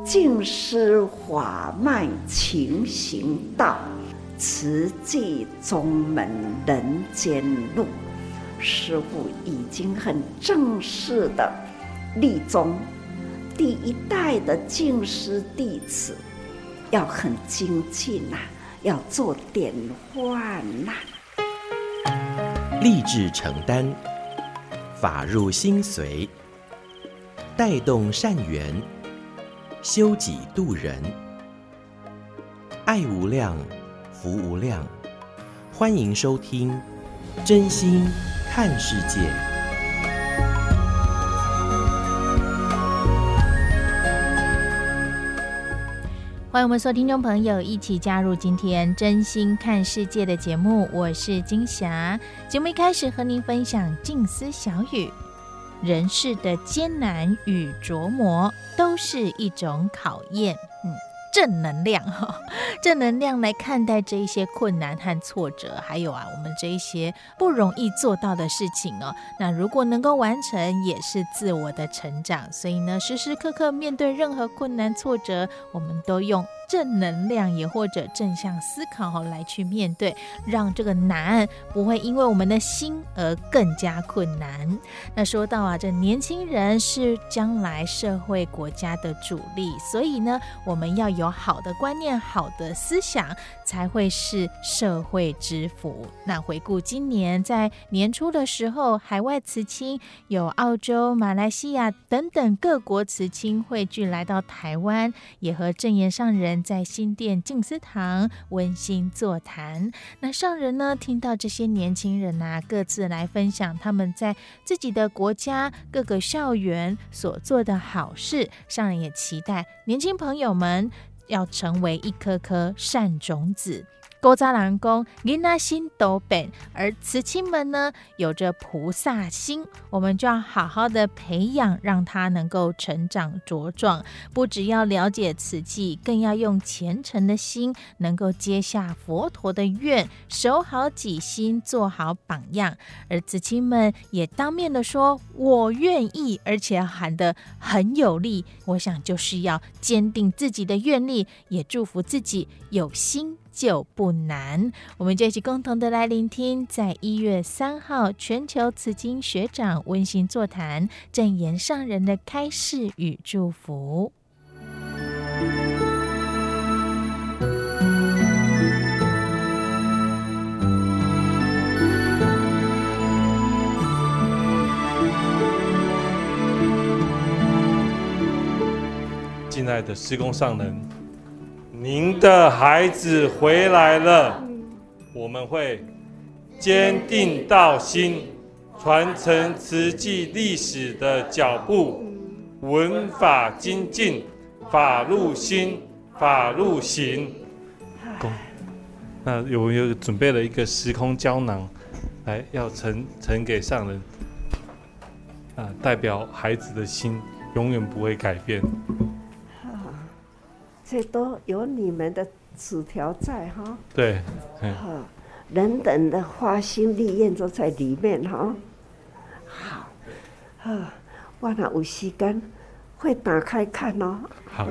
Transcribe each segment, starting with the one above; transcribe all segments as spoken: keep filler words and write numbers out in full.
尽施法脉勤行道，慈济宗门人间路。师父已经很正式的立宗，第一代的净师弟子要很精进啊，要做典范呐、 啊。立志承担，法入心随，带动善缘，修己度人，爱无量，福无量。欢迎收听《真心看世界》。 欢迎我们所有听众朋友一起加入今天真心看世界的节目，我是金霞。节目一开始和您分享静思小语，人世的艰难与琢磨都是一种考验。嗯，正能量哈，正能量来看待这一些困难和挫折，还有啊，我们这一些不容易做到的事情哦。那如果能够完成，也是自我的成长。所以呢，时时刻刻面对任何困难挫折，我们都用正能量也或者正向思考来去面对，让这个难不会因为我们的心而更加困难。那说到啊，这年轻人是将来社会国家的主力，所以呢，我们要有好的观念、好的思想，才会是社会之福。那回顾今年在年初的时候，海外慈亲有澳洲、马来西亚等等各国慈亲汇聚来到台湾，也和证严上人在新店静思堂温馨座谈。那上人呢，听到这些年轻人啊，各自来分享他们在自己的国家各个校园所做的好事，上人也期待年轻朋友们要成为一颗颗善种子。古早人讲囡仔心都变，而慈亲们呢有着菩萨心，我们就要好好的培养，让他能够成长茁壮。不只要了解慈济，更要用虔诚的心，能够接下佛陀的愿，守好己心，做好榜样。而慈亲们也当面的说我愿意，而且喊得很有力。我想就是要坚定自己的愿力，也祝福自己有心就不难。我们就一起共同的来聆听，在一月三号全球慈经学长温馨座谈，证严上人的开示与祝福。 敬爱的师公上人，您的孩子回来了，我们会坚定道心，传承慈济历史的脚步，文法精进，法入心，法入行。那有有准备了一个时空胶囊，来要呈呈给上人，啊，代表孩子的心永远不会改变。 这都有你们的纸条在哈， 对， 嗯，人等的发心立愿都在里面哈。好，啊，我若有时间会打开看哦。 好，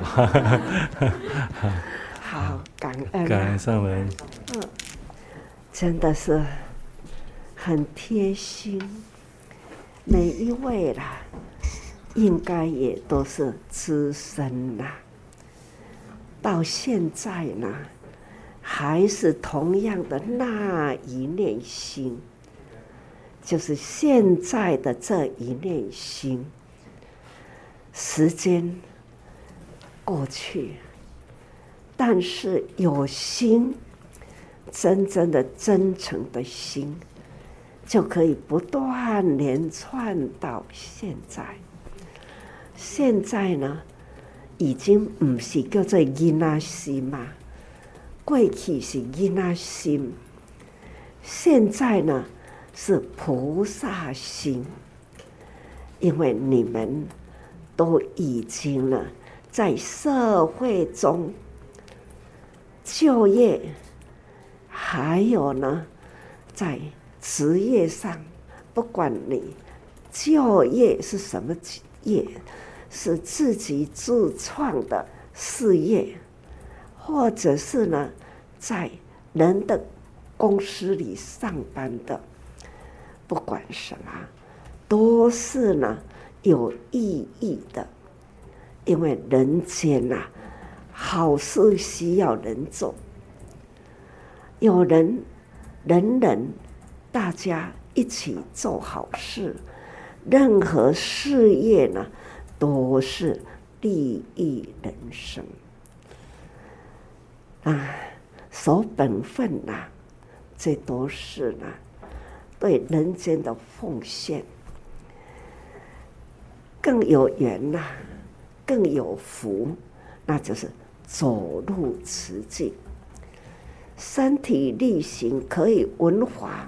好，感恩、啊， 感恩上人。 嗯，真的是很贴心，每一位啦，应该也都是资深啦。到现在呢，还是同样的那一念心，就是现在的这一念心。时间过去，但是有心，真正的真诚的心，就可以不断连串到现在。现在呢，已经不是叫做囡仔心嘛，过去是囡仔心，现在呢是菩萨心，因为你们都已经呢在社会中就业，还有呢在职业上，不管你就业是什么业，是自己自创的事业，或者是呢，在人的公司里上班的，不管什么，都是呢有意义的。因为人间啊，好事需要人做，有人人人大家一起做好事，任何事业呢都是利益人生啊，守本分呐、啊，这都是呢对人间的奉献，更有缘呐、啊，更有福，那就是走入慈济，身体力行可以文华。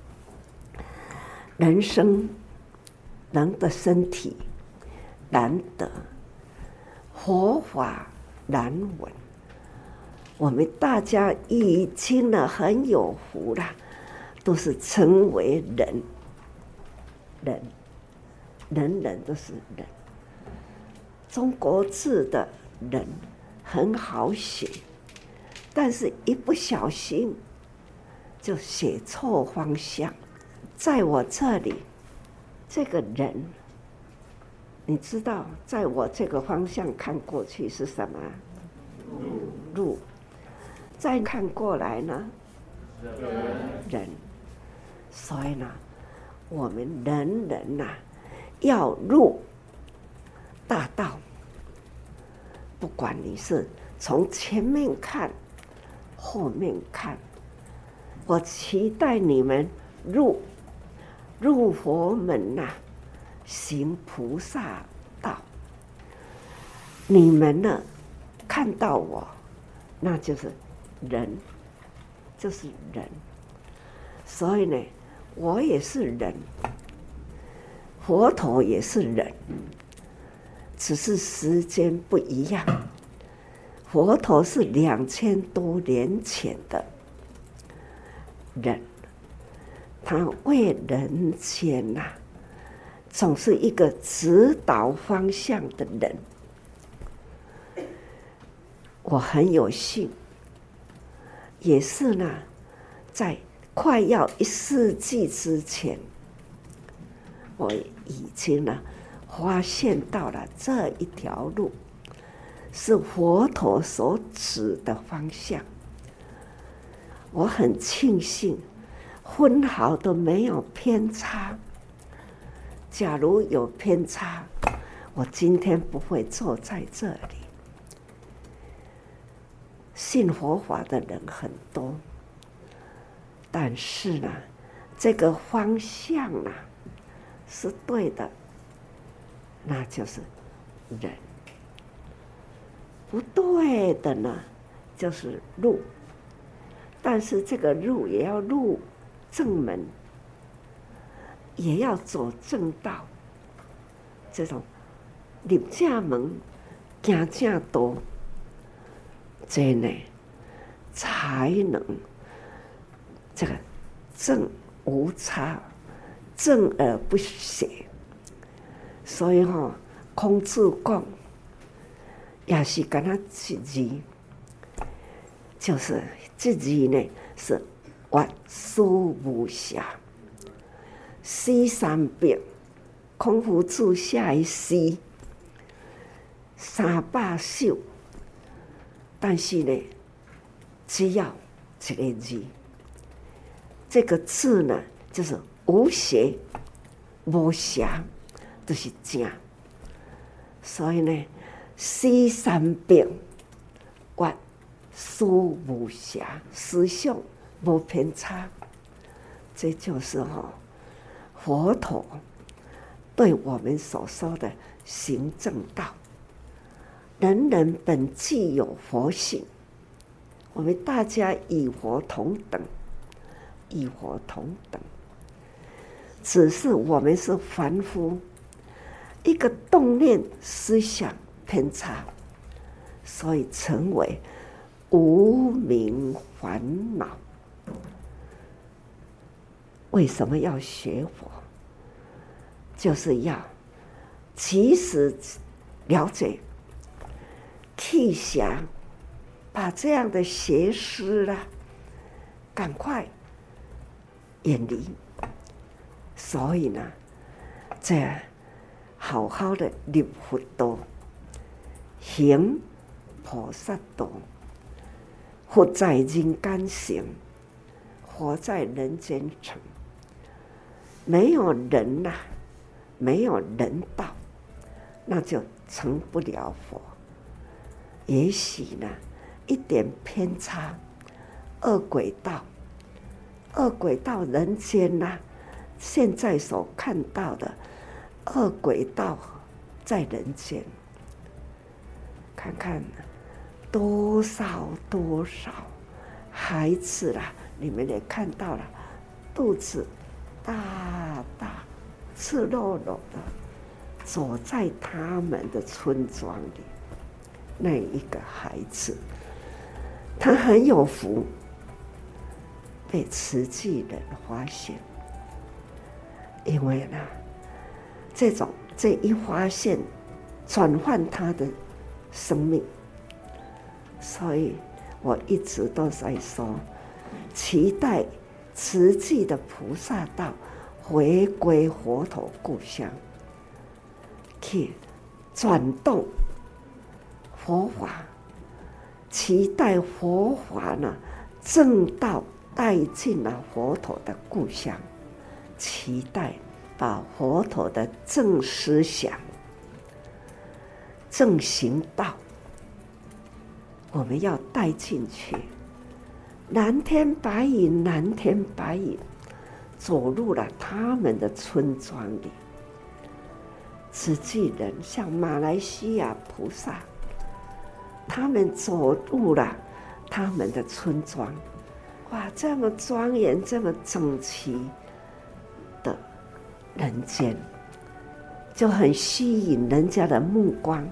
人生人的身体难得，佛法难闻。我们大家已经呢很有福了，都是成为人，人，人人都是人。中国字的人很好写，但是一不小心就写错方向。在我这里，这个人，你知道，在我这个方向看过去是什么？路。再看过来呢？人。所以呢，我们人人呐、啊，要入大道。不管你是从前面看，后面看，我期待你们入入佛门呐、啊，行菩萨道。你们呢，看到我，那就是人，就是人。所以呢，我也是人，佛陀也是人，只是时间不一样。佛陀是两千多年前的人，他为人间呐、啊，总是一个指导方向的人。我很有幸，也是呢，在快要一世纪之前，我已经呢发现到了这一条路是佛陀所指的方向。我很庆幸，分毫都没有偏差。假如有偏差，我今天不会坐在这里。信佛法的人很多，但是呢，这个方向啊是对的，那就是人；不对的呢，就是路。但是这个路也要入正门，也要走正道。这种入正门，行正道，这呢才能这个正无差，正而不邪。所以哈、哦，孔子讲，也是跟他一字，就是这字呢是约书无瑕。诗三百，孔夫子写的诗三百首，但是呢，只要一个字，这个字呢就是无邪无瑕，都、就是正。所以呢，诗三百，约书无瑕，思想无偏差。这就是哈、哦、佛陀对我们所说的行正道。人人本具有佛性，我们大家与佛同等，与佛同等，只是我们是凡夫，一个动念思想偏差，所以成为无明烦恼。为什么要学佛？就是要及时了解， 辟邪，把这样的邪师啦，赶快远离。所以呢，这好好的入佛道，行菩萨道，佛在人间行，佛在人间成。没有人呐、啊，没有人道，那就成不了佛。也许呢，一点偏差，恶鬼道，恶鬼道人间呐、啊，现在所看到的恶鬼道在人间，看看多少多少孩子啦，你们也看到了，肚子大大赤裸裸的走在他们的村庄里，那一个孩子，他很有福，被慈济人发现。因为呢，这种这一发现，转换他的生命，所以我一直都在说，期待慈济的菩萨道回归佛陀故乡，去转动佛法，期待佛法呢正道带进了佛陀的故乡，期待把佛陀的正思想、正行道，我们要带进去。蓝天白云，蓝天白云，走入了他们的村庄里。慈济人像马来西亚菩萨，他们走入了他们的村庄，哇，这么庄严，这么整齐的人间，就很吸引人家的目光，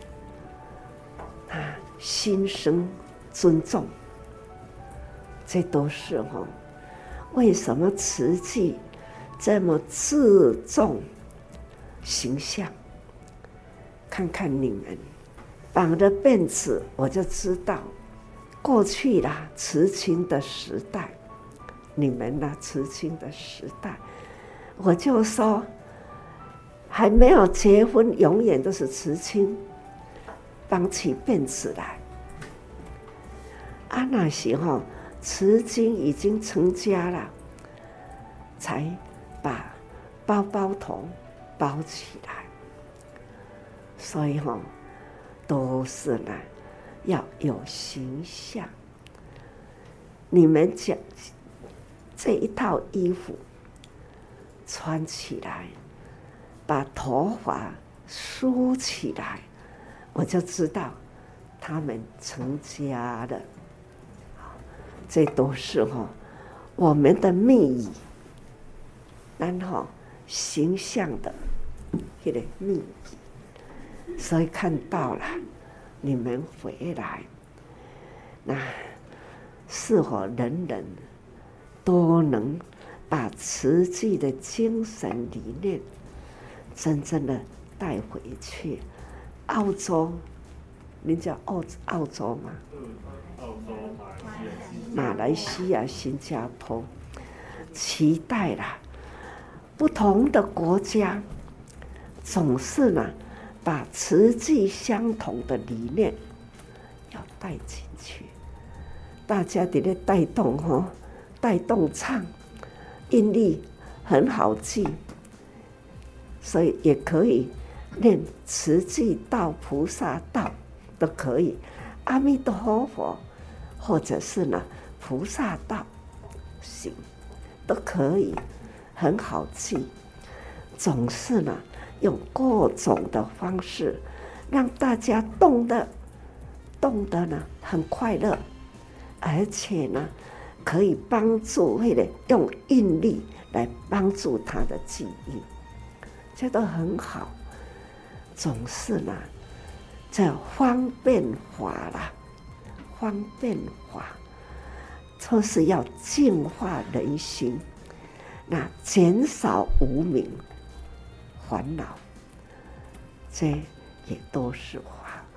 啊，心生尊重。这都是哈，为什么慈济这么注重形象？看看你们绑着辫子，我就知道过去啦，慈青的时代，你们啦，慈青的时代，我就说还没有结婚，永远都是慈青绑起辫子来。啊，那时候慈经已经成家了，才把包包头包起来。所以哈、哦，都是呢要有形象。你们讲这一套衣服穿起来，把头发梳起来，我就知道他们成家了。这都是哈我们的秘仪，然后形象的这个秘仪，所以看到了你们回来，那是否人人都能把慈济的精神理念真正的带回去？澳洲，您叫澳澳洲吗？澳洲。马来西亚、新加坡，期待啦，不同的国家总是呢，把慈济相同的理念要带进去，大家在那带动哈，带动唱，音律很好记，所以也可以念慈济道、菩萨道都可以，阿弥陀佛，或者是呢。菩萨道行都可以，很好记。总是呢，用各种的方式，让大家动的动的呢很快乐，而且呢，可以帮助为了用印力来帮助他的记忆，这都很好。总是呢，这方便法啦，方便法。就是要净化人心，那减少无明烦恼，这也都是法。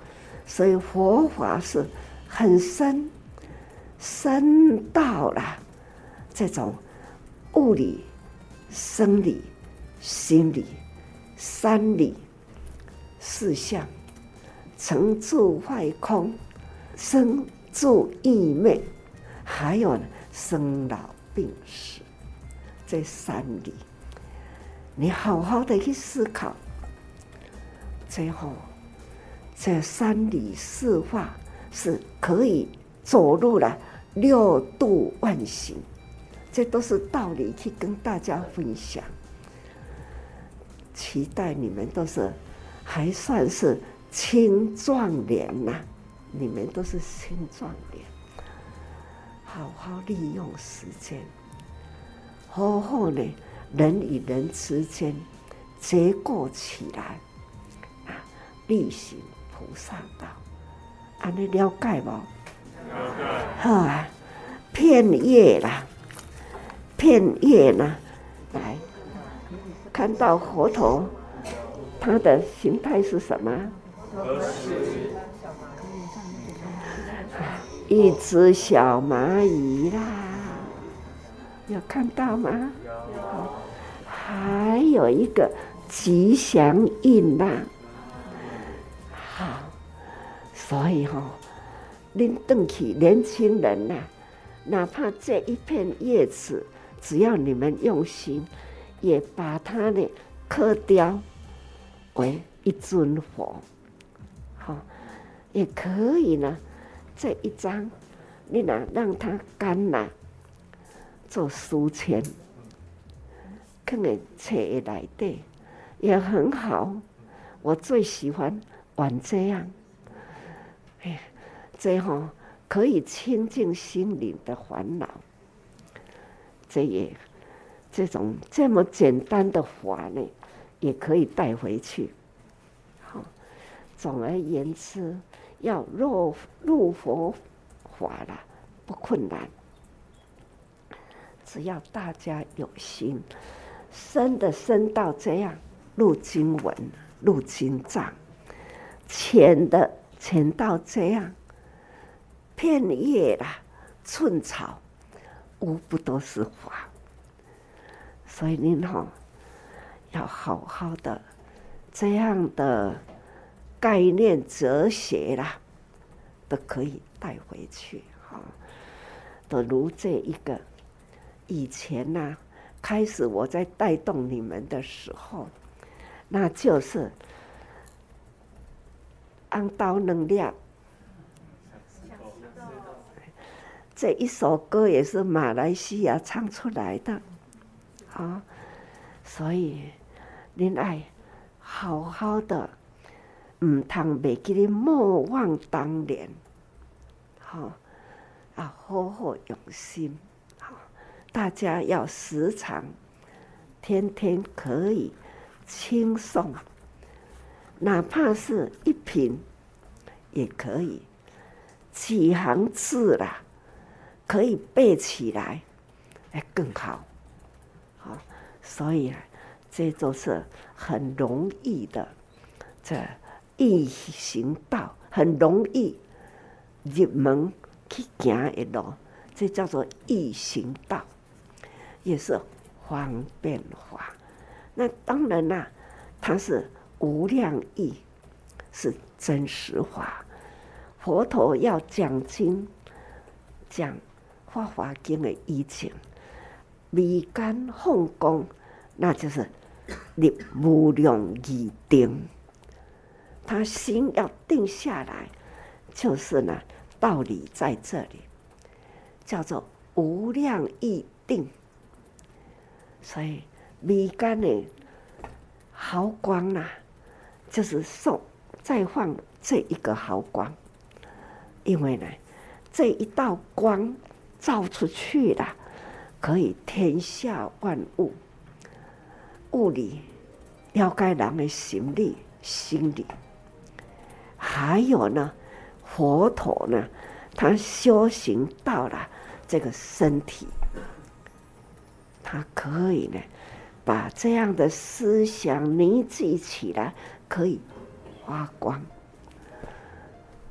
所以佛法是很深，深到了这种物理、生理、心理三理四象，成住坏空，生住异灭，还有呢生老病死，这三理，你好好的去思考，最后这三理四化是可以走入了六度万行，这都是道理，去跟大家分享。期待你们都是还算是青壮年呐、啊，你们都是青壮年，好好利用时间，好好呢，人与人之间结构起来，啊，力行菩萨道，安尼了解无？了解。好啊，片叶啦，片叶呢，来看到佛陀，它的形态是什么？一只小蚂蚁啦，有看到吗？还有一个吉祥印啦。好，所以哈、哦，恁回去年轻人呐、啊，哪怕这一片叶子，只要你们用心，也把它呢刻雕为一尊佛，好，也可以呢。这一张，你哪让它干了，做书签，放在册的内底也很好。我最喜欢玩这样，哎，这吼、哦、可以清净心灵的烦恼。这也这种这么简单的法呢，也可以带回去。好，总而言之。要入入佛法啦，不困难，只要大家有心，深的深到这样入经文、入经藏，浅的浅到这样片叶啦、寸草，无不都是法。所以您哈、哦、要好好的这样的。概念哲学啦，都可以带回去哈。都如这一个，以前呐、啊，开始我在带动你们的时候，那就是按刀能量。这一首歌也是马来西亚唱出来的，啊，所以您爱好好的。唔通袂记咧莫忘当年，好啊，好好用心，好，大家要时常，天天可以轻诵，哪怕是一品，也可以，几行字啦，可以背起来，哎，更好，好，所以啊，这就是很容易的，这。易行道很容易入门去行的路，这叫做易行道，也是方便法。那当然啦、啊，它是无量义，是真实法。佛陀要讲经，讲《法华经》的意境，微干放光，那就是入无量义定。他心要定下来，就是呢，道理在这里，叫做无量义定。所以米干的毫光啊，就是送再放这一个毫光，因为呢，这一道光照出去了，可以天下万物，物理了解人的心理、心理。还有呢，佛陀呢，他修行到了这个身体，他可以呢，把这样的思想凝聚起来，可以发光。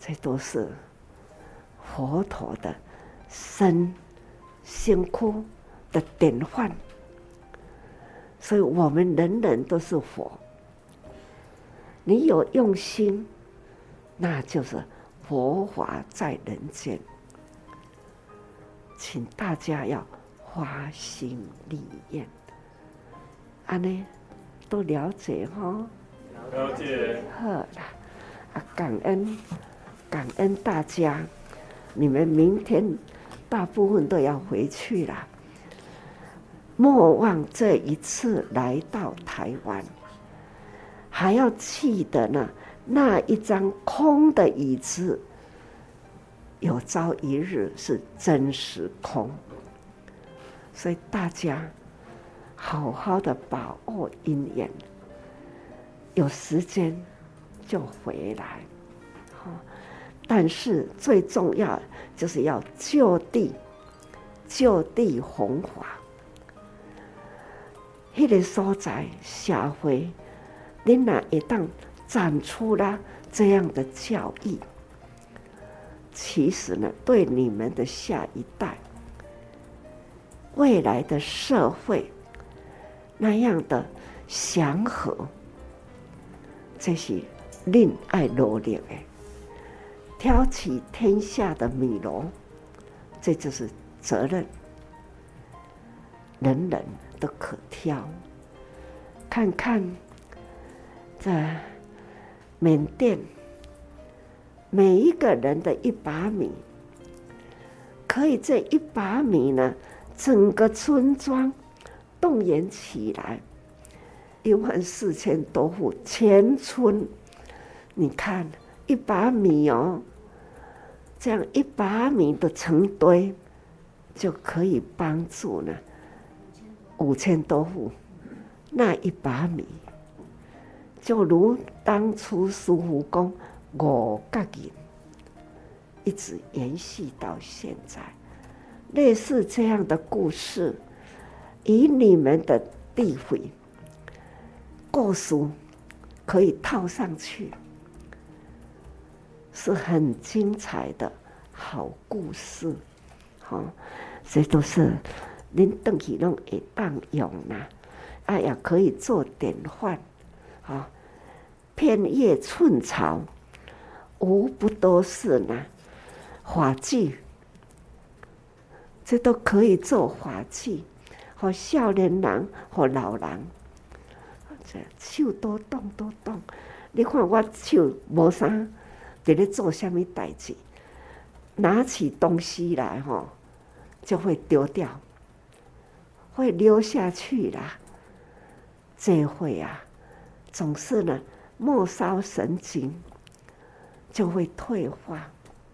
这都是佛陀的身辛苦的典范。所以我们人人都是佛，你有用心，那就是佛法在人间。请大家要发心立愿，安呢都了解哈？ 了解。 好啦，啊，感恩感恩大家，你们明天大部分都要回去啦。莫忘这一次来到台湾，还要记得呢，那一张空的椅子，有朝一日是真实空。所以大家好好的把握因缘，有时间就回来。但是最重要就是要就地就地弘法。那个所在社会，你哪一旦展出了这样的教义，其实呢，对你们的下一代、未来的社会那样的祥和，这是恁爱努力的。挑起天下的米箩，这就是责任。人人都可挑，看看在缅甸，每一个人的一把米，可以这一把米呢，整个村庄动员起来，一万四千多户，全村，你看一把米哦，这样一把米的成堆，就可以帮助呢五千多户，那一把米，就如当初师父讲五角银，一直延续到现在。类似这样的故事，以你们的地位、故事可以套上去，是很精彩的好故事。好、哦，这都是您回去拢会当用啦，啊，也可以做典范。啊、哦，片叶寸草，无不都是呢法具，这都可以做法具，和少年人和老人，这手都动都动。你看我手无啥，在咧做什么代志，拿起东西来吼，就会丢掉。会溜下去啦，这会啊，总是呢末梢神经就会退化，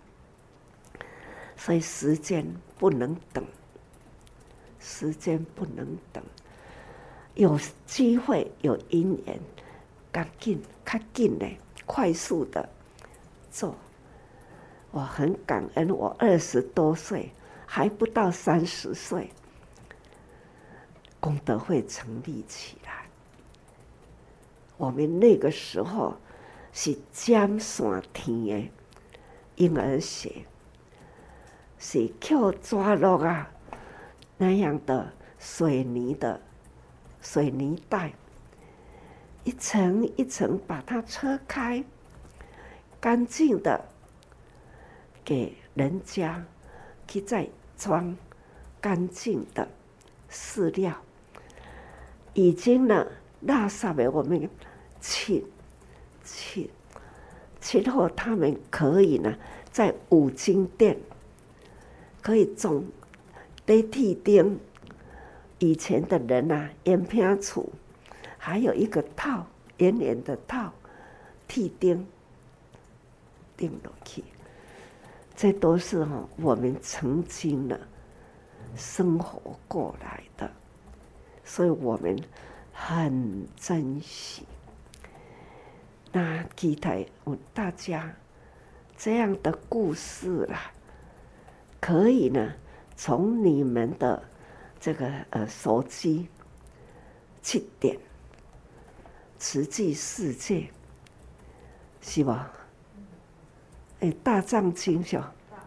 所以时间不能等，时间不能等，有机会有因缘，赶紧、较紧的、快速的做。我很感恩，我二十多岁，还不到三十岁。功德会成立起来，我们那个时候是尖山天的婴儿鞋，是扣抓落啊那样的水泥的水泥袋，一层一层把它车开，干净的给人家去再装干净的饲料。已经呢，垃圾的我们清清清后，他们可以呢，在五金店可以种得替钉。以前的人啊，烟片杵，还有一个套圆圆的套，替钉钉落去，这都是哈、哦、我们曾经呢生活过来的。所以我们很珍惜。那期待我大家这样的故事啦，可以呢从你们的这个呃手机去点慈济世界，是吧？ 哎，大藏经小，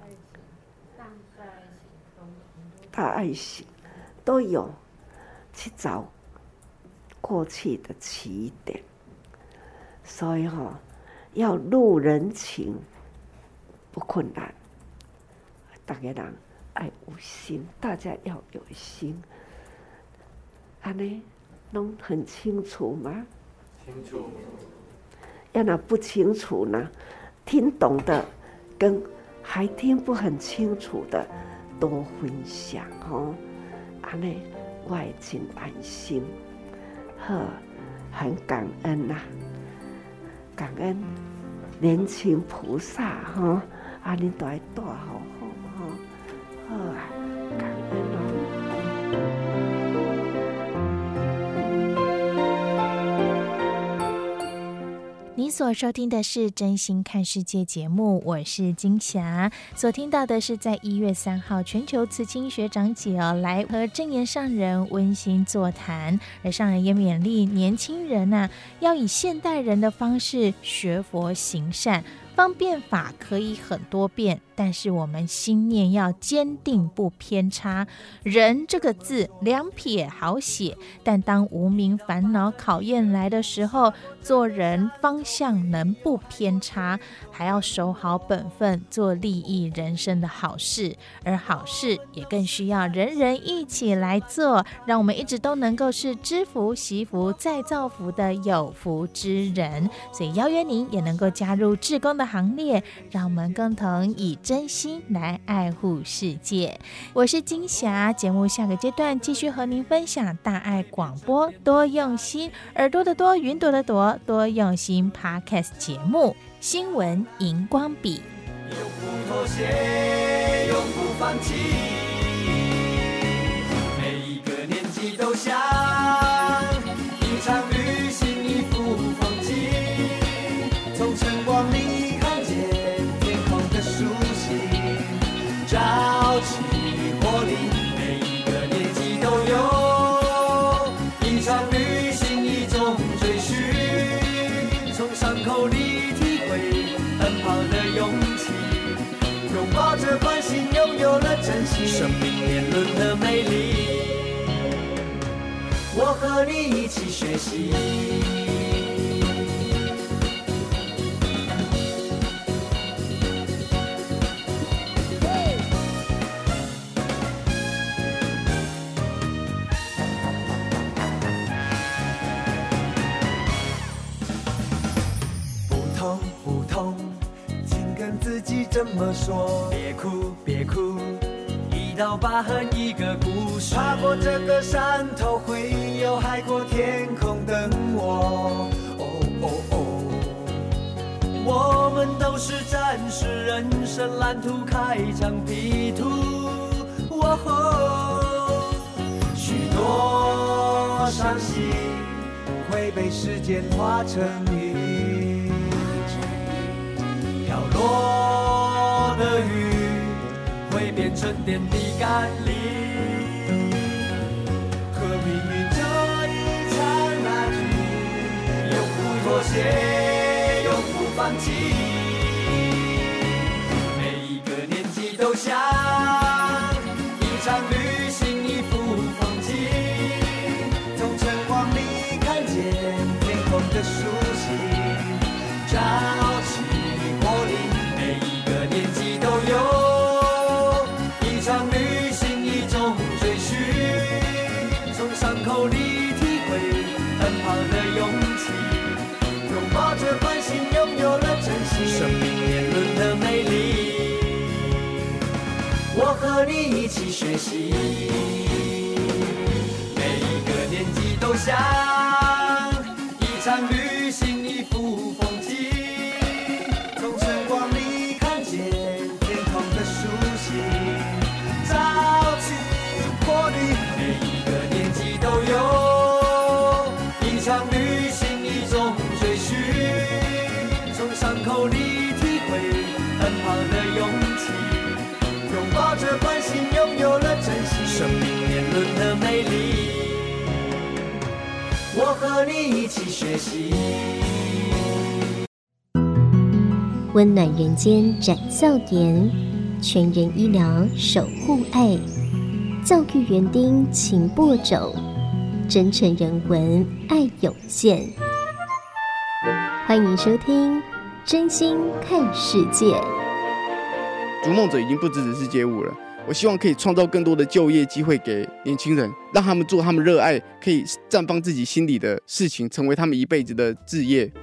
大爱心都有去找过去的起点，所以哈、哦，要入人情不困难。大家人爱有心，大家要有心，安尼拢很清楚吗？ 清楚。 要那不清楚呢，听懂的跟还听不很清楚的多分享哦，安尼我也真安心。呵，很感恩呐、啊，感恩莲情菩萨哈，安尼都爱带好好哈，好啊，感恩哦。 您所收听的是真心看世界节目，我是金霞。所听到的是在一月三号全球慈青学长姐哦来和证严上人温馨座谈，而上人也勉励年轻人呐、啊，要以现代人的方式学佛行善。方便法可以很多变，但是我们心念要坚定不偏差。人这个字两撇好写，但当无明烦恼考验来的时候，做人方向能不偏差，还要守好本分，做利益人生的好事。而好事也更需要人人一起来做，让我们一直都能够是知福惜福再造福的有福之人。所以邀约您也能够加入志工的行列，让我们共同以真心来爱护世界。我是金霞，节目下个阶段继续和您分享大爱广播多用心，耳朵的多，云朵的朵，多用心 Podcast 节目新闻荧光笔。 永不妥协，永不放弃，每一个年纪都像一场旅行，一幅风景，从晨光里看见天空的苏醒，朝气活力，每一个年纪都有一场旅行，一种追寻，从伤口里体会奔跑的勇气，拥抱着关心，拥有了真心，生命年轮的美丽，我和你一起学习。这么说，别哭别哭，一道疤痕一个故事，跨过这个山头会有海阔天空等我。哦哦哦，我们都是战士，人生蓝图开疆辟土。哦吼，许多伤心会被时间化成云，飘落的雨会变成点滴甘霖，和命运这一场拉锯，永不妥协，永不放弃，每一个年纪都像一场旅行，一幅风景，从晨光里看见天空的苏醒，朝气活力，每一个年纪都有一场旅行，一种追寻，从伤口里体会奔跑的勇气，拥抱着关心，拥有了真心，生命年轮的美丽，我和你一起学习，每一个年纪都像一场旅行，一幅风景，从晨光里看见天空的苏醒，朝气活力，每一个年纪都有一场旅行，一种追寻，从伤口里体会奔跑的勇气，拥抱着关心，拥有了真心，生命年轮的美丽，我和你一起学习。 温暖人间展笑颜，全人医疗守护爱，教育园丁勤播种，真诚人文爱涌现。欢迎收听《真心看世界》。 逐梦者已经不只只是街舞了，我希望可以创造更多的就业机会给年轻人，让他们做他们热爱、可以绽放自己心里的事情，成为他们一辈子的志业。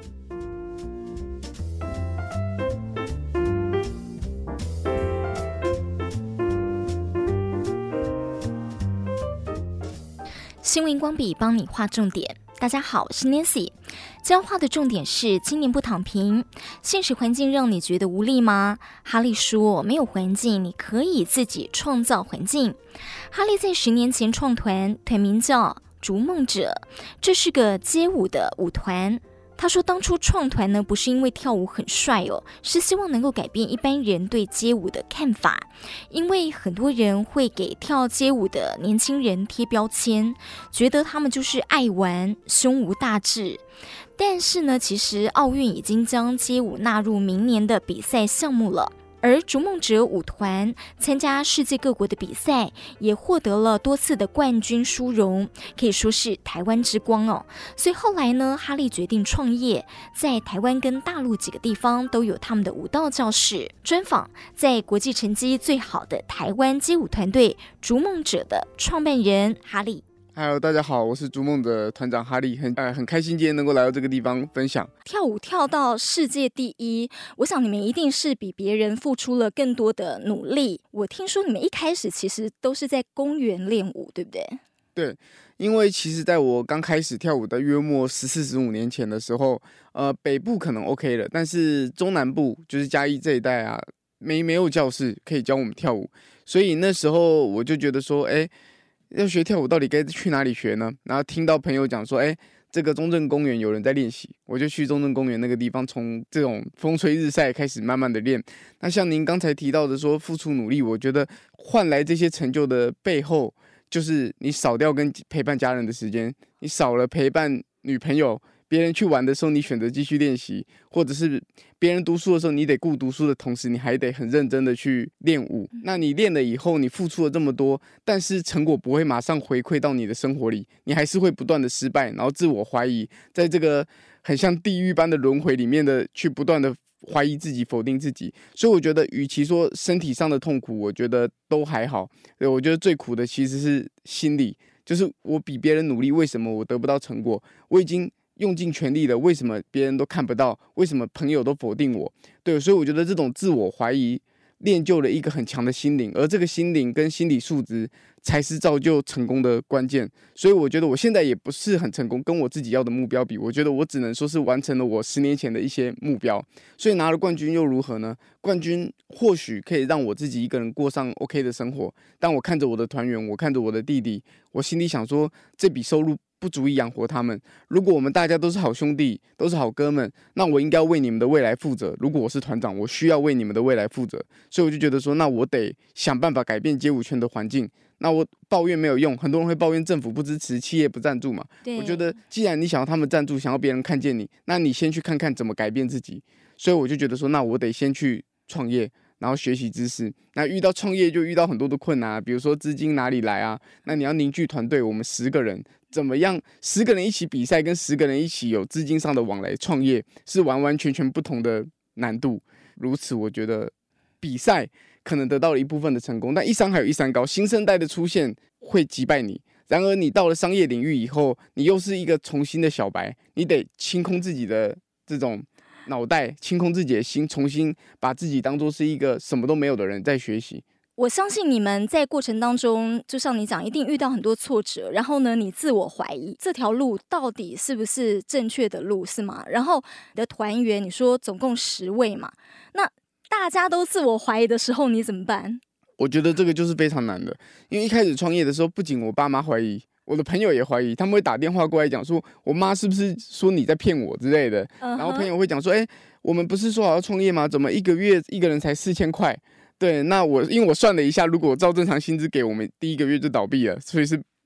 新闻荧光笔帮你画重点。大家好，我是 Nancy。今天画的重点是青年不躺平。现实环境让你觉得无力吗？哈利说，没有环境，你可以自己创造环境。哈利在十年前创团，团名叫逐梦者，这是个街舞的舞团。他说当初创团呢，不是因为跳舞很帅哦，是希望能够改变一般人对街舞的看法。因为很多人会给跳街舞的年轻人贴标签，觉得他们就是爱玩、胸无大志。但是呢，其实奥运已经将街舞纳入明年的比赛项目了。而逐梦者舞团参加世界各国的比赛，也获得了多次的冠军殊荣，可以说是台湾之光哦。所以后来呢，哈利决定创业，在台湾跟大陆几个地方都有他们的舞蹈教室。专访在国际成绩最好的台湾街舞团队逐梦者的创办人哈利。 Hello， 大家好，我是逐梦的团长哈利，很呃很开心今天能够来到这个地方分享。 跳舞跳到世界第一，我想你们一定是比别人付出了更多的努力。我听说你们一开始其实都是在公园练舞，对不对？ 对，因为其实在我刚开始跳舞的约莫十四十五年前的时候，呃，北部可能 OK 了，但是中南部就是嘉义这一带啊，没没有教室可以教我们跳舞，所以那时候我就觉得说，哎。要学跳舞到底该去哪里学呢？然后听到朋友讲说，哎，这个中正公园有人在练习，我就去中正公园那个地方，从这种风吹日晒开始慢慢的练。那像您刚才提到的说付出努力，我觉得换来这些成就的背后，就是你少掉跟陪伴家人的时间，你少了陪伴女朋友。别人去玩的时候，你选择继续练习，或者是别人读书的时候，你得顾读书的同时，你还得很认真的去练舞。那你练了以后，你付出了这么多，但是成果不会马上回馈到你的生活里，你还是会不断的失败，然后自我怀疑，在这个很像地狱般的轮回里面的去不断的怀疑自己、否定自己。所以我觉得，与其说身体上的痛苦，我觉得都还好。对，我觉得最苦的其实是心理，就是我比别人努力，为什么我得不到成果？我已经用尽全力了，为什么别人都看不到？为什么朋友都否定我？对，所以我觉得这种自我怀疑练就了一个很强的心灵，而这个心灵跟心理素质才是造就成功的关键。所以我觉得我现在也不是很成功，跟我自己要的目标比，我觉得我只能说是完成了我十年前的一些目标。所以拿了冠军又如何呢？冠军或许可以让我自己一个人过上 OK 的生活，但我看着我的团员，我看着我的弟弟，我心里想说，这笔收入不足以养活他们。如果我们大家都是好兄弟，都是好哥们，那我应该为你们的未来负责。如果我是团长，我需要为你们的未来负责。所以我就觉得说，那我得想办法改变街舞圈的环境。那我抱怨没有用，很多人会抱怨政府不支持、企业不赞助嘛。我觉得既然你想要他们赞助，想要别人看见你，那你先去看看怎么改变自己。所以我就觉得说，那我得先去创业，然后学习知识。那遇到创业就遇到很多的困难啊，比如说资金哪里来啊？那你要凝聚团队，我们十个人怎么样？十个人一起比赛，跟十个人一起有资金上的往来创业，是完完全全不同的难度。如此，我觉得比赛可能得到了一部分的成功，但一山还有一山高，新生代的出现会击败你。然而，你到了商业领域以后，你又是一个重新的小白，你得清空自己的这种脑袋，清空自己的心，重新把自己当作是一个什么都没有的人在学习。 我相信你们在过程当中，就像你讲，一定遇到很多挫折，然后呢，你自我怀疑这条路到底是不是正确的路，是吗？然后你的团员，你说总共十位嘛，那大家都自我怀疑的时候，你怎么办？ 我觉得这个就是非常难的，因为一开始创业的时候，不仅我爸妈怀疑，我的朋友也怀疑，他们会打电话过来讲说，我妈是不是说你在骗我之类的。Uh-huh. 然后朋友会讲说，哎，我们不是说好要创业吗？怎么一个月一个人才四千块？对，那我因为我算了一下，如果照正常薪资给我们，第一个月就倒闭了，所以是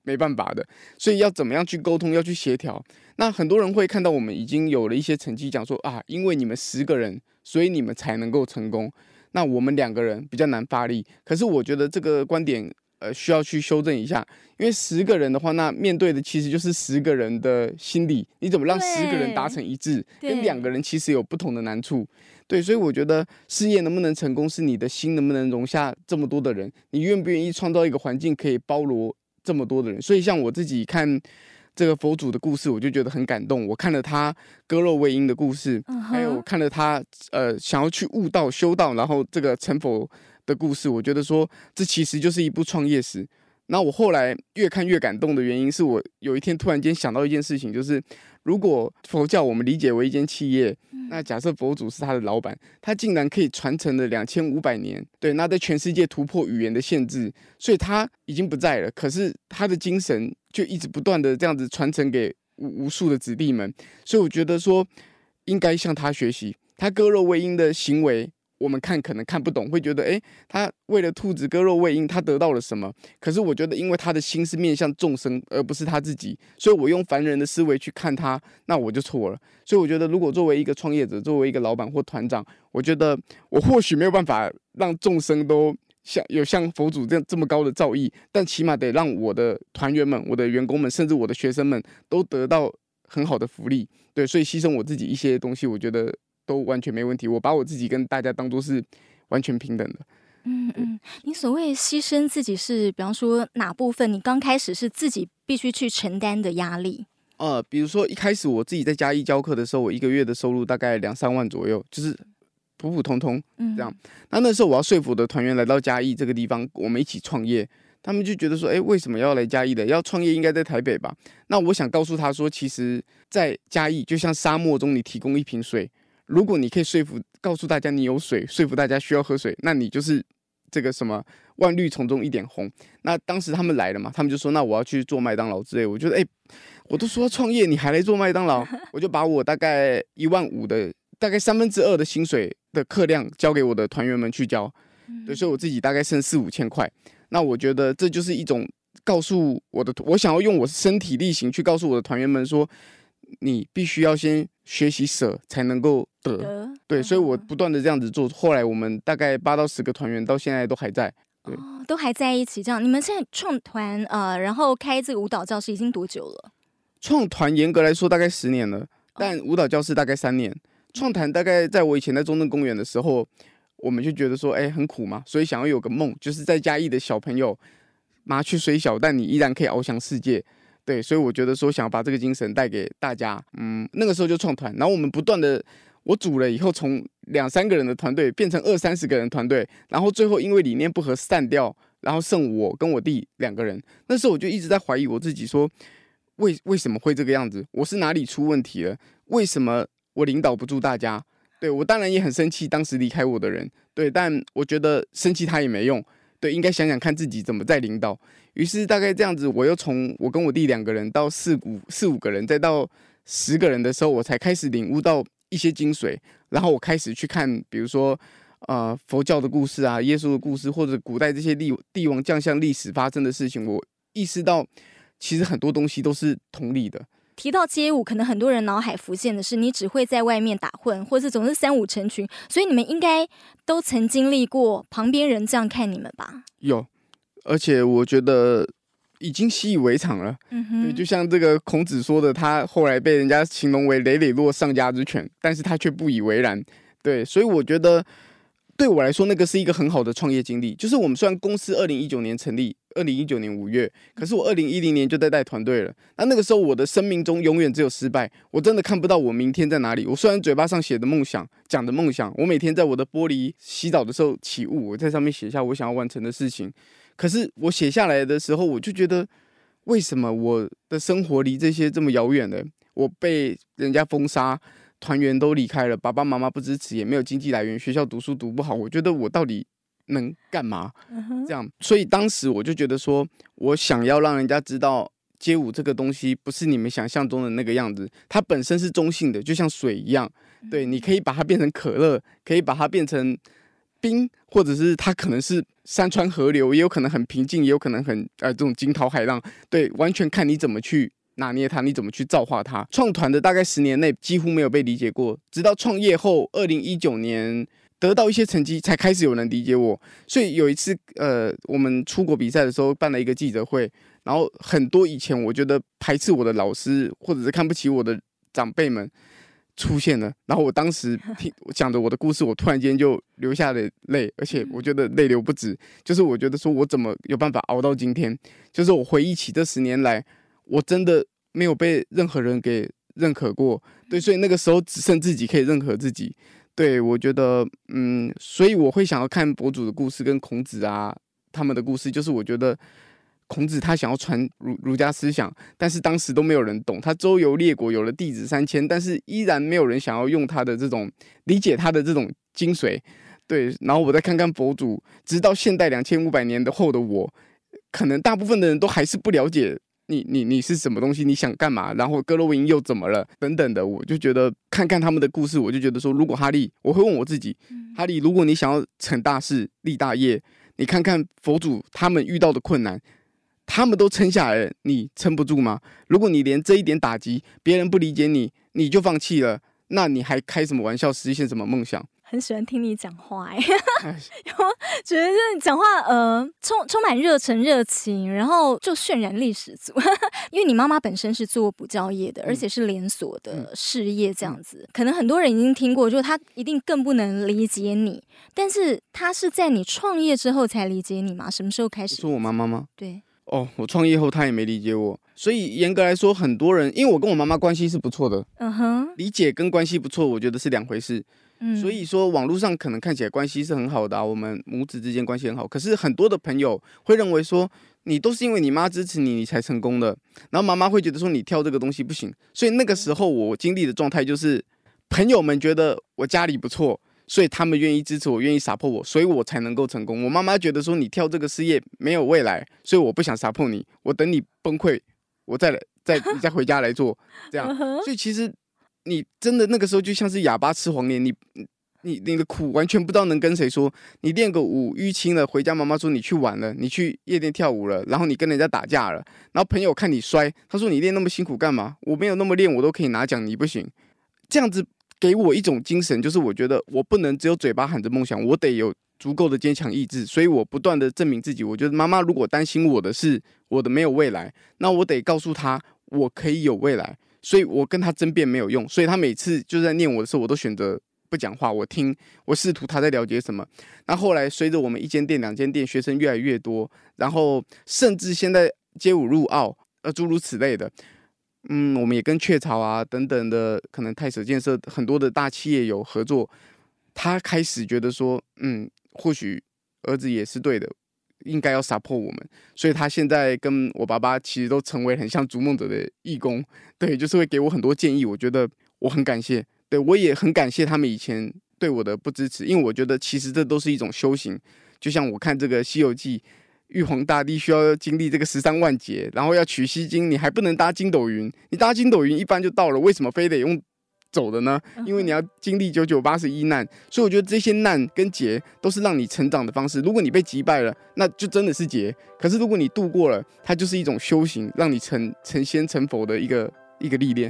没办法的，所以要怎么样去沟通，要去协调。那很多人会看到我们已经有了一些成绩，讲说啊，因为你们十个人，所以你们才能够成功。那我们两个人比较难发力。可是我觉得这个观点，呃，需要去修正一下，因为十个人的话，那面对的其实就是十个人的心理，你怎么让十个人达成一致，跟两个人其实有不同的难处。对，所以我觉得事业能不能成功，是你的心能不能容下这么多的人，你愿不愿意创造一个环境可以包罗这么多的人。所以像我自己看这个佛祖的故事，我就觉得很感动。我看了他割肉喂鹰的故事，嗯、还有看了他呃想要去悟道修道，然后这个成佛的故事，我觉得说这其实就是一部创业史。那我后来越看越感动的原因是我有一天突然间想到一件事情，就是如果佛教我们理解为一间企业，那假设佛祖是他的老板，他竟然可以传承了两千五百年，对，那在全世界突破语言的限制，所以他已经不在了，可是他的精神就一直不断的这样子传承给无无数的子弟们，所以我觉得说应该向他学习，他割肉喂鹰的行为。我们看可能看不懂，会觉得哎，他为了兔子割肉喂鹰，他得到了什么？可是我觉得，因为他的心是面向众生，而不是他自己，所以我用凡人的思维去看他，那我就错了。所以我觉得，如果作为一个创业者，作为一个老板或团长，我觉得我或许没有办法让众生都像有像佛祖这样这么高的造诣，但起码得让我的团员们、我的员工们，甚至我的学生们都得到很好的福利。对，所以牺牲我自己一些东西，我觉得都完全没问题。我把我自己跟大家当作是完全平等的。 嗯嗯，你所谓牺牲自己是，比方说哪部分？你刚开始是自己必须去承担的压力？ 呃，比如说一开始我自己在嘉义教课的时候，我一个月的收入大概两三万左右，就是普普通通这样。嗯、那那时候我要说服我的团员来到嘉义这个地方，我们一起创业。他们就觉得说，哎，为什么要来嘉义的？要创业应该在台北吧？那我想告诉他说，其实，在嘉义就像沙漠中，你提供一瓶水。如果你可以说服告诉大家你有水，说服大家需要喝水，那你就是这个什么万绿丛中一点红。那当时他们来了嘛，他们就说那我要去做麦当劳之类。我觉得哎、欸，我都说要创业，你还来做麦当劳？我就把我大概一万五的大概三分之二的薪水的课量交给我的团员们去教，对，所以我自己大概剩四五千块。那我觉得这就是一种告诉我的，我想要用我身体力行去告诉我的团员们说，你必须要先学习舍，才能够得。得对，所以我不断的这样子做。后来我们大概八到十个团员到现在都还在，对， 哦，都还在一起。这样，你们现在创团呃，然后开这个舞蹈教室已经多久了？ 创团严格来说大概十年了，但舞蹈教室大概三年。创团大概在我以前在中正公园的时候，我们就觉得说，哎、欸，很苦嘛，所以想要有个梦，就是在嘉义的小朋友麻雀虽小，但你依然可以翱翔世界。对，所以我觉得说想要把这个精神带给大家，嗯，那个时候就创团，然后我们不断的，我组了以后，从两三个人的团队变成二三十个人团队，然后最后因为理念不合散掉，然后剩我跟我弟两个人。那时候我就一直在怀疑我自己说，为为什么会这个样子？我是哪里出问题了？为什么我领导不住大家？对，我当然也很生气，当时离开我的人，对，但我觉得生气他也没用。对，应该想想看自己怎么在领导。于是大概这样子，我又从我跟我弟两个人到四五四五个人，再到十个人的时候，我才开始领悟到一些精髓。然后我开始去看，比如说呃佛教的故事啊，耶稣的故事，或者古代这些帝帝王将相历史发生的事情，我意识到其实很多东西都是同理的。 提到街舞，可能很多人脑海浮现的是你只会在外面打混，或是总是三五成群，所以你们应该都曾经历过旁边人这样看你们吧？ 有，而且我觉得已经习以为常了。嗯哼，对，就像这个孔子说的，他后来被人家形容为累累落上家之犬，但是他却不以为然。对，所以我觉得对我来说，那个是一个很好的创业经历。就是我们虽然公司二零一九年成立，二零一九年五月，可是我二零一零年就在带团队了。那那个时候我的生命中永远只有失败，我真的看不到我明天在哪里。我虽然嘴巴上写的梦想，讲的梦想，我每天在我的玻璃洗澡的时候起雾，我在上面写下我想要完成的事情。可是我写下来的时候，我就觉得为什么我的生活离这些这么遥远呢？我被人家封杀，团员都离开了，爸爸妈妈不支持，也没有经济来源，学校读书读不好，我觉得我到底能干嘛？这样，所以当时我就觉得说，我想要让人家知道，街舞这个东西不是你们想象中的那个样子，它本身是中性的，就像水一样。对，你可以把它变成可乐，可以把它变成冰，或者是它可能是山川河流，也有可能很平静，也有可能很呃这种惊涛骇浪，对，完全看你怎么去拿捏它，你怎么去造化它。创团的大概十年内几乎没有被理解过，直到创业后二零一九年得到一些成绩，才开始有人理解我。所以有一次呃我们出国比赛的时候办了一个记者会，然后很多以前我觉得排斥我的老师或者是看不起我的长辈们出现了，然后我当时听讲着我的故事，我突然间就流下了泪，而且我觉得泪流不止。就是我觉得说我怎么有办法熬到今天，就是我回忆起这十年来，我真的没有被任何人给认可过，对，所以那个时候只剩自己可以认可自己。对，我觉得嗯，所以我会想要看博主的故事跟孔子啊他们的故事，就是我觉得孔子他想要传儒儒家思想，但是当时都没有人懂。他周游列国，有了弟子三千，但是依然没有人想要用他的这种理解他的这种精髓。对，然后我再看看博主，直到现代两千五百年的后的我，可能大部分的人都还是不了解你你你是什么东西，你想干嘛，然后哥罗文又怎么了等等的。我就觉得看看他们的故事，我就觉得说，如果哈利，我会问我自己，哈利，如果你想要成大事立大业，你看看佛祖他们遇到的困难。他们都撑下来了，你撑不住吗？如果你连这一点打击，别人不理解你，你就放弃了，那你还开什么玩笑，实现什么梦想？ 很喜欢听你讲话哎，我觉得你讲话呃充充满热忱热情，然后就渲染力十足。因为你妈妈本身是做补教业的，而且是连锁的事业这样子，嗯、可能很多人已经听过，就是她一定更不能理解你。但是她是在你创业之后才理解你吗？什么时候开始？ 说我妈妈吗？ 对。 哦，我创业后她也没理解我，所以严格来说，很多人因为我跟我妈妈关系是不错的，嗯哼，理解跟关系不错，我觉得是两回事。嗯，所以说网络上可能看起来关系是很好的啊，我们母子之间关系很好，可是很多的朋友会认为说，你都是因为你妈支持你，你才成功的，然后妈妈会觉得说你挑这个东西不行，所以那个时候我经历的状态就是，朋友们觉得我家里不错。所以他们愿意支持我，愿意撒破我，所以我才能够成功。我妈妈觉得说你跳这个事业没有未来，所以我不想撒破你，我等你崩溃，我再来，再你再回家来做，这样。所以其实你真的那个时候就像是哑巴吃黄连，你你你的苦完全不知道能跟谁说。你练个舞淤青了，回家妈妈说你去玩了，你去夜店跳舞了，然后你跟人家打架了，然后朋友看你摔，他说你练那么辛苦干嘛？我没有那么练，我都可以拿奖，你不行，这样子。给我一种精神，就是我觉得我不能只有嘴巴喊着梦想，我得有足够的坚强意志，所以我不断的证明自己。我觉得妈妈如果担心我的是我的没有未来，那我得告诉她我可以有未来，所以我跟她争辩没有用，所以她每次就在念我的时候，我都选择不讲话，我听，我试图她在了解什么。那后来随着我们一间店、两间店，学生越来越多，然后甚至现在街舞入奥，呃，诸如此类的。嗯，我们也跟雀巢啊等等的，可能泰舍建设很多的大企业有合作。他开始觉得说，嗯，或许儿子也是对的，应该要 support 我们。所以他现在跟我爸爸其实都成为很像逐梦者的义工，对，就是会给我很多建议。我觉得我很感谢，对我也很感谢他们以前对我的不支持，因为我觉得其实这都是一种修行。就像我看这个《西游记》。玉皇大帝需要经历这个十三万劫，然后要取西经，你还不能搭筋斗云，你搭筋斗云一般就到了，为什么非得用走的呢？因为你要经历九九八十一难，所以我觉得这些难跟劫都是让你成长的方式。如果你被击败了，那就真的是劫；可是如果你度过了，它就是一种修行，让你成成仙成佛的一个一个历练。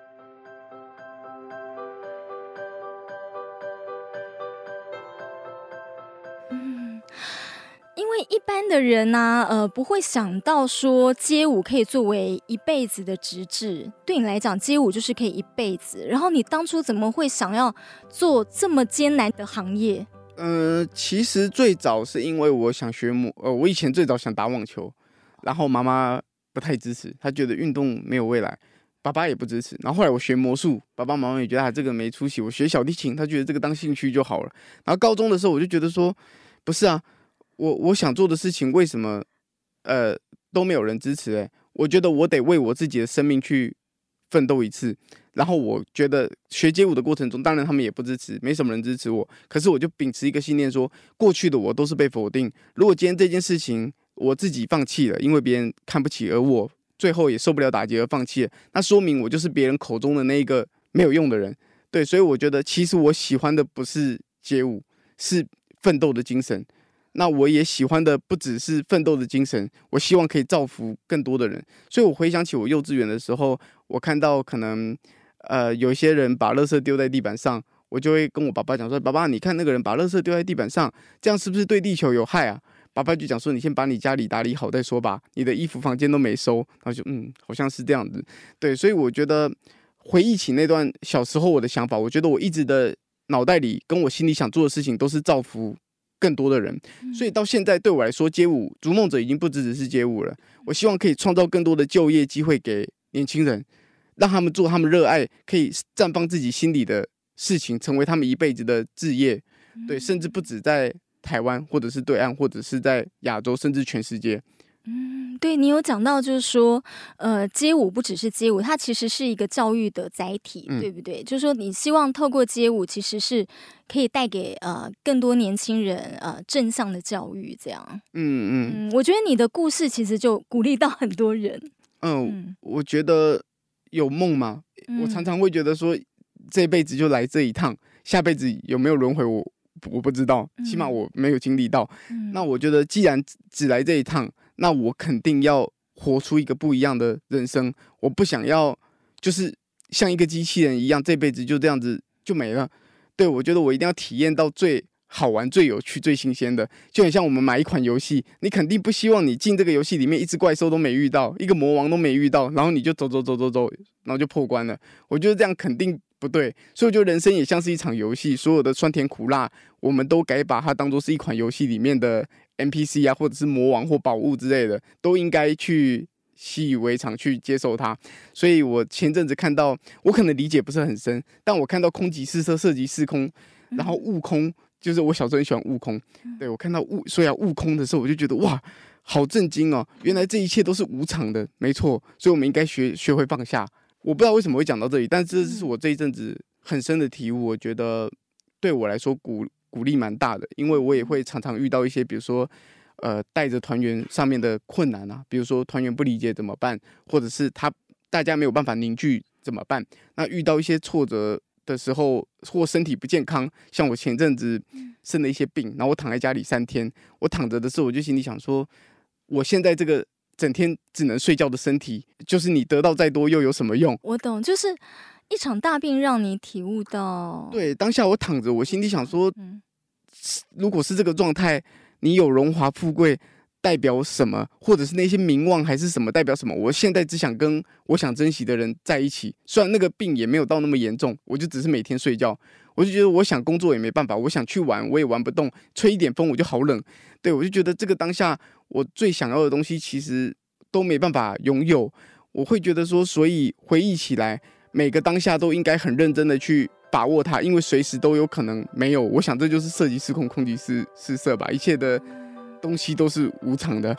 因为一般的人呢、啊，呃，不会想到说街舞可以作为一辈子的职志。对你来讲，街舞就是可以一辈子。然后你当初怎么会想要做这么艰难的行业？ 呃，其实最早是因为我想学魔，呃，我以前最早想打网球，然后妈妈不太支持，她觉得运动没有未来，爸爸也不支持。然后后来我学魔术，爸爸妈妈也觉得他这个没出息。我学小提琴，他觉得这个当兴趣就好了。然后高中的时候，我就觉得说，不是啊。我我想做的事情为什么呃都没有人支持欸？我觉得我得为我自己的生命去奋斗一次。然后我觉得学街舞的过程中，当然他们也不支持，没什么人支持我。可是我就秉持一个信念说，过去的我都是被否定。如果今天这件事情我自己放弃了，因为别人看不起，而我最后也受不了打击而放弃了，那说明我就是别人口中的那一个没有用的人。对，所以我觉得其实我喜欢的不是街舞，是奋斗的精神。那我也喜欢的不只是奋斗的精神，我希望可以造福更多的人。所以我回想起我幼稚园的时候，我看到可能呃有一些人把垃圾丢在地板上，我就会跟我爸爸讲说：“爸爸，你看那个人把垃圾丢在地板上，这样是不是对地球有害啊？”爸爸就讲说：“你先把你家里打理好再说吧，你的衣服房间都没收。”然后就嗯，好像是这样子。对，所以我觉得回忆起那段小时候我的想法，我觉得我一直的脑袋里跟我心里想做的事情都是造福更多的人，所以到现在对我来说，街舞逐梦者已经不只只是街舞了。我希望可以创造更多的就业机会给年轻人，让他们做他们热爱、可以绽放自己心里的事情，成为他们一辈子的志业。对，甚至不止在台湾，或者是对岸，或者是在亚洲，甚至全世界。 嗯，对，你有讲到，就是说，呃，街舞不只是街舞，它其实是一个教育的载体，嗯、对不对？就是说，你希望透过街舞，其实是可以带给呃更多年轻人呃正向的教育，这样。嗯嗯，我觉得你的故事其实就鼓励到很多人。 嗯，嗯我觉得有梦嘛，嗯、我常常会觉得说，这辈子就来这一趟，下辈子有没有轮回我我不知道，起码我没有经历到。嗯、那我觉得，既然只来这一趟，那我肯定要活出一个不一样的人生。我不想要就是像一个机器人一样，这辈子就这样子就没了。对，我觉得我一定要体验到最好玩、最有趣、最新鲜的。就很像我们买一款游戏，你肯定不希望你进这个游戏里面一只怪兽都没遇到，一个魔王都没遇到，然后你就走走走走走，然后就破关了。我觉得这样肯定不对，所以我觉得人生也像是一场游戏，所有的酸甜苦辣，我们都该把它当作是一款游戏里面的 N P C 啊，或者是魔王或宝物之类的，都应该去习以为常，去接受它。所以我前阵子看到，我可能理解不是很深，但我看到空即四射，射即四空，然后悟空，就是我小时候很喜欢悟空，对，我看到悟，所以要悟空的时候，我就觉得哇，好震惊哦！原来这一切都是无常的，没错，所以我们应该学学会放下。我不知道为什么会讲到这里，但这是我这一阵子很深的体悟。我觉得对我来说鼓鼓励蛮大的，因为我也会常常遇到一些，比如说，呃，带着团员上面的困难啊，比如说团员不理解怎么办，或者是他大家没有办法凝聚怎么办？那遇到一些挫折的时候，或身体不健康，像我前阵子生了一些病，然后我躺在家里三天，我躺着的时候，我就心里想说，我现在这个整天只能睡觉的身体，就是你得到再多又有什么用？ 我懂，就是一场大病让你体悟到。 对，当下我躺着，我心里想说，嗯、如果是这个状态，你有荣华富贵代表什么？或者是那些名望还是什么代表什么？我现在只想跟我想珍惜的人在一起，虽然那个病也没有到那么严重，我就只是每天睡觉，我就觉得我想工作也没办法，我想去玩我也玩不动，吹一点风我就好冷。对，我就觉得这个当下我最想要的东西其实都没办法拥有。我会觉得说，所以回忆起来，每个当下都应该很认真的去把握它，因为随时都有可能没有。我想这就是射即失空，空即是失色吧，一切的东西都是无常的。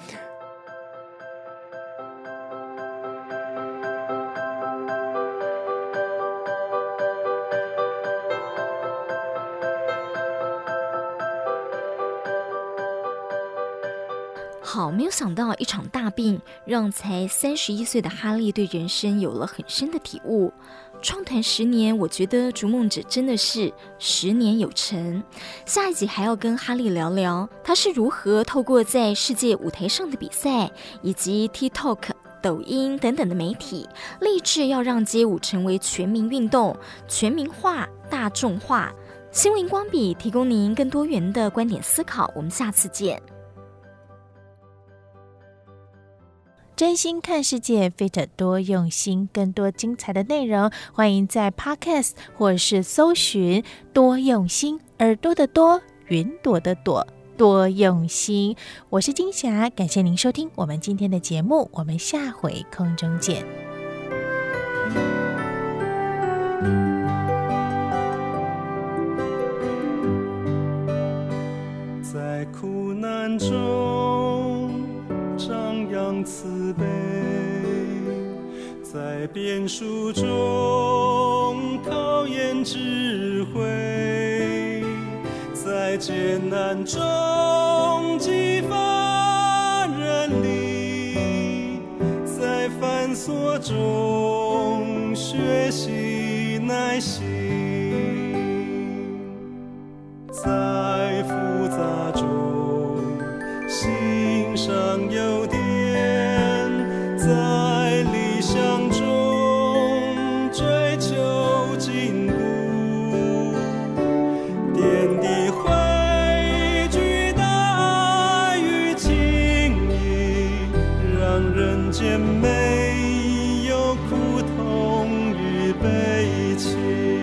好，没有想到一场大病让才三十一岁的哈利对人生有了很深的体悟。创团十年，我觉得逐梦者真的是十年有成。下一集还要跟哈利聊聊他是如何透过在世界舞台上的比赛，以及 TikTok、抖音等等的媒体，立志要让街舞成为全民运动，全民化、大众化。新闻光笔提供您更多元的观点思考，我们下次见。 真心看世界，飞着多用心，更多精彩的内容，欢迎在 Podcast 或是搜寻多用心，耳朵的多，云朵的朵，多用心。我是金霞，感谢您收听我们今天的节目，我们下回空中见。 在苦难中张扬慈悲，在变数中考验智慧，在艰难中激发人力，在繁琐中学习耐心，在复杂杂中，心上有点，在理想中追求进步，点滴汇聚的爱与情谊，让人间没有苦痛与悲戚。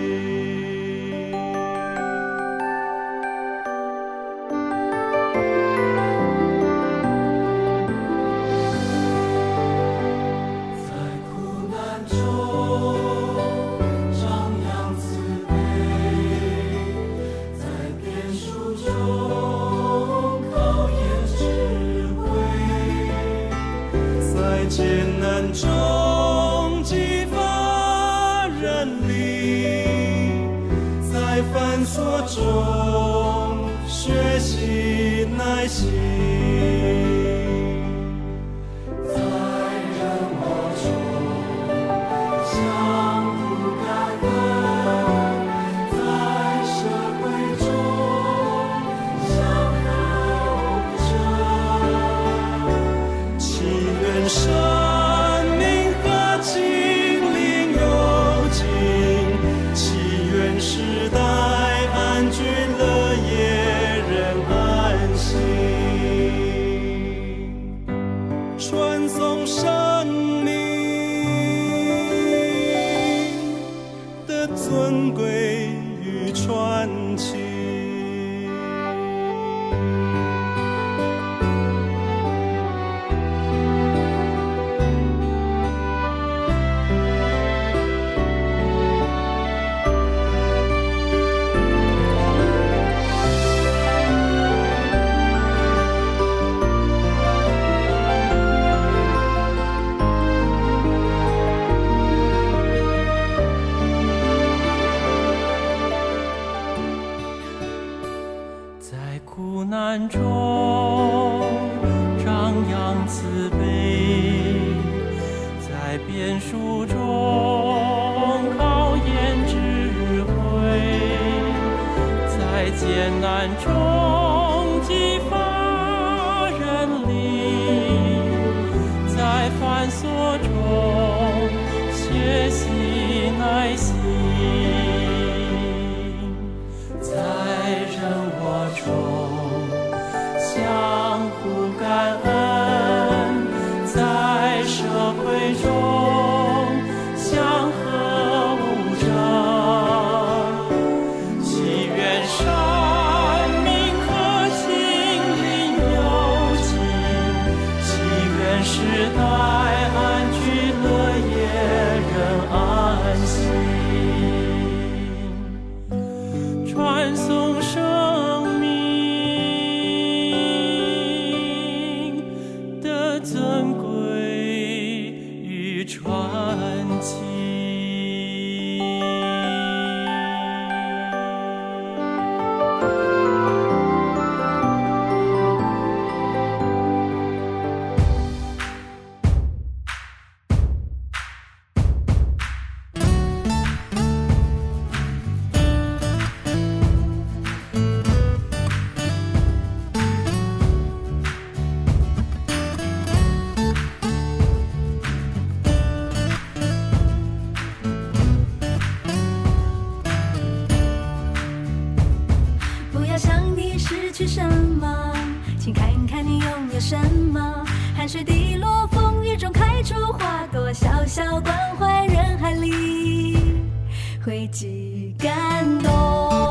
艰难中激发人力，在繁琐中学习耐心，在人我中相互感恩，在社会中相和无争，祈愿生传颂生命的尊贵与传奇。中张扬慈悲，在变数中考验智慧，在艰难中激发人力，在繁琐中学习耐心，在人我中相互感恩，在社会中相和无争，祈愿生命和心灵有情，祈愿时代安居乐业人安心，传颂生命尊贵与传奇。 去什么？请看看你拥有什么？汗水滴落，风雨中开出花朵，小小关怀人海里汇集感动。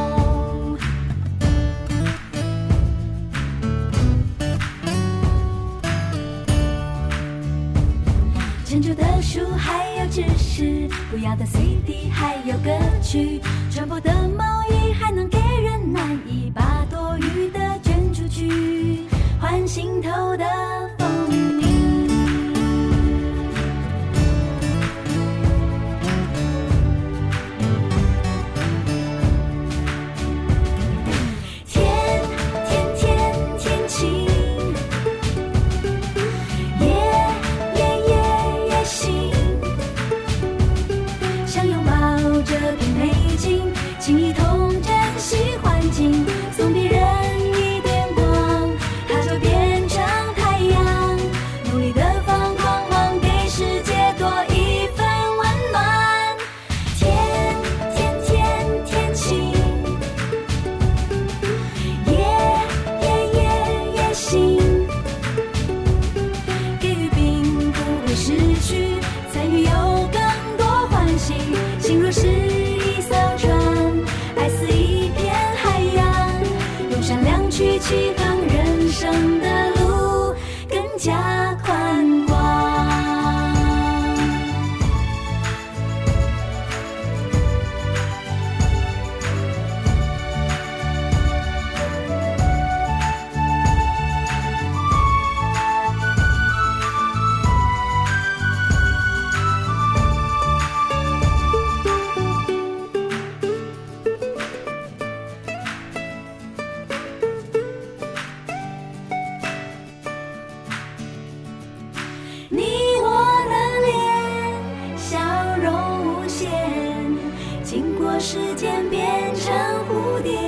珍珠的书还有知识，不要的 C D 还有歌曲，穿破的毛衣还能给人暖意，把多余的捐出去，换心头的风景。天天天天晴，夜夜夜夜醒，想拥抱这片美景，情谊同启航，人生的路更加宽广。你我的脸笑容无限，经过时间变成蝴蝶，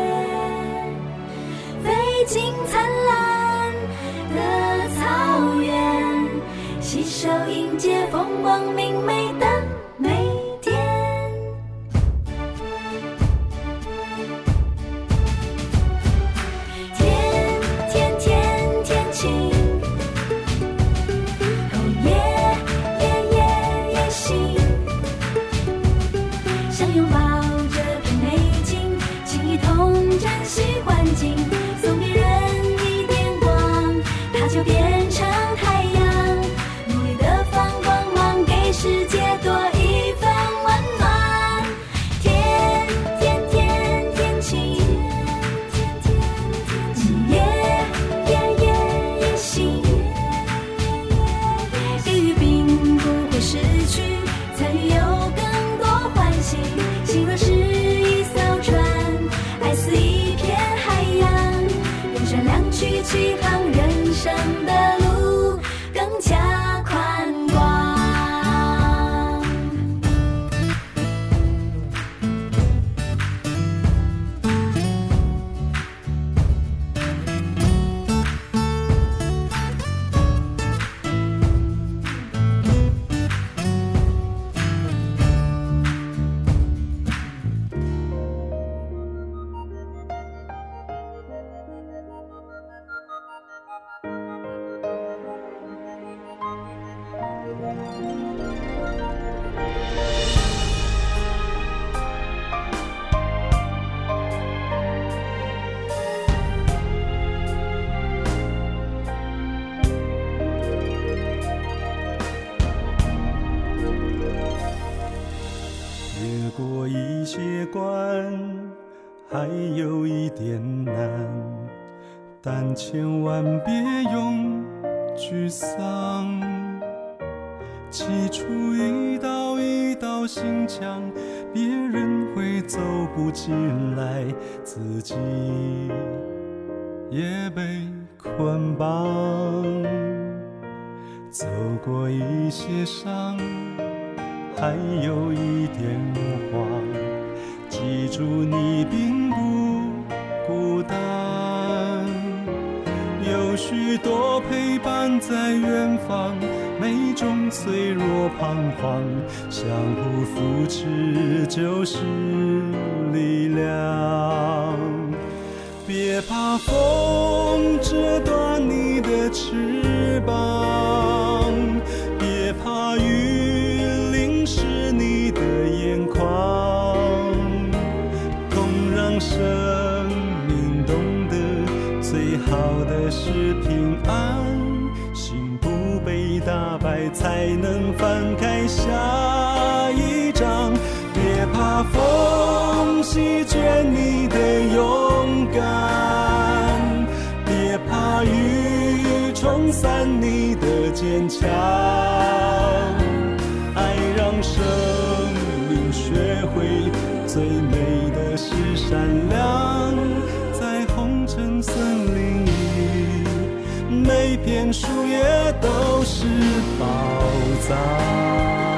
飞进灿烂的草原，携手迎接风光明媚的每天。天天天天晴，拥抱这片美景，请一同珍惜环境，送别人一点光，它就变成太阳，努力的放光芒，给世界多一份温暖。天天天天晴，夜夜夜夜行，给予并不会失去，参与有更多欢喜。心若是一艘船，爱似一片海洋，用善良去启航，人生的路更加宽广。 越过一些关，还有一点难，但千万别用沮丧。起初一道一道心墙，别人会走不进来，自己也被捆绑。走过一些伤，还有一点慌，记住你并不孤单，有许多陪伴在远方，每种脆弱彷徨，相互扶持就是力量。别怕风折断你的翅膀，别怕雨淋湿你的眼眶，痛让生命懂得最好的是平安，心不被打败才能翻开下一章。别怕风席卷你的勇敢，别怕雨冲散你的坚强，爱让生命学会最美的是善良，在红尘森林里，每片树叶都是宝藏。